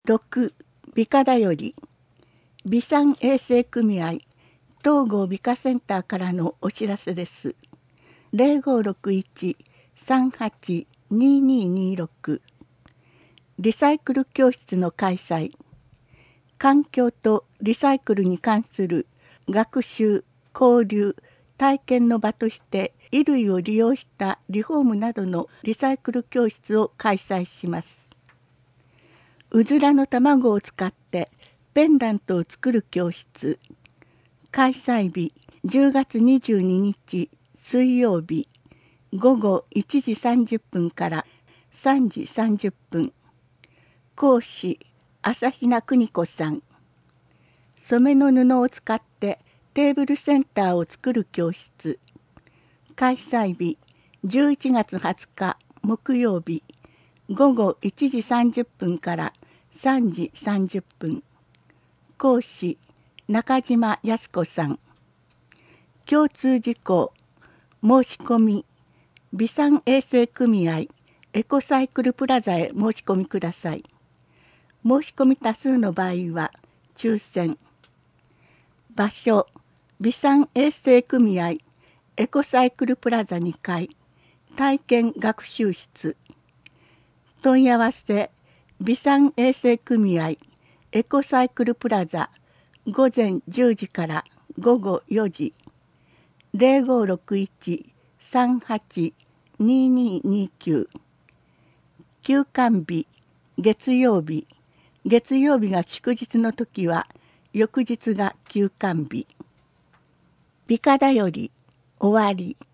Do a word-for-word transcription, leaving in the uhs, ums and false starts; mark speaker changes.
Speaker 1: ろく. 美化だより美産衛生組合東郷美化センターからのお知らせです。ゼロごろくいち さんはち にににろくリサイクル教室の開催。環境とリサイクルに関する学習、交流、体験の場として衣類を利用したリフォームなどのリサイクル教室を開催します。うずらの卵を使ってペンダントを作る教室。開催日じゅうがつにじゅうににち水曜日ごごいちじさんじゅっぷんからさんじさんじゅっぷん。講師朝比奈邦子さん。染めの布を使ってテーブルセンターを作る教室。開催日じゅういちがつはつか木曜日ごごいちじさんじゅっぷんからさんじさんじゅっぷん。講師中島靖子さん。共通事項申し込み美産衛生組合エコサイクルプラザへ申し込みください。申し込み多数の場合は抽選。場所美産衛生組合エコサイクルプラザにかい体験学習室。問い合わせ美産衛生組合エコサイクルプラザごぜんじゅうじからごごよじゼロごろくいち さんはち にににきゅう。休館日月曜日月曜日が祝日の時は翌日が休館日。美化だより終わり。